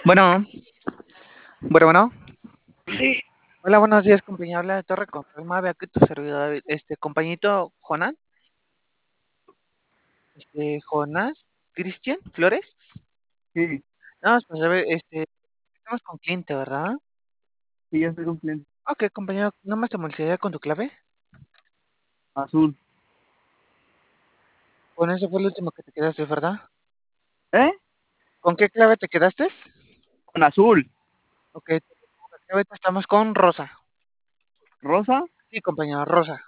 Bueno, bueno. Sí, Hola, buenos días, compañero. Habla de Torre Confirma. Vea que tu servidor, compañito Jonás, Jonás Cristian Flores. sí, No, pues a ver, estamos con cliente, ¿verdad? sí, ya estoy cumpliendo. Ok, compañero, nomás te molestaría con tu clave. Azul. Con eso fue el último que te quedaste, ¿verdad? ¿Eh? ¿Con qué clave te quedaste? Con azul. Ok, ahorita estamos con Rosa. ¿Rosa? Sí, compañero, Rosa.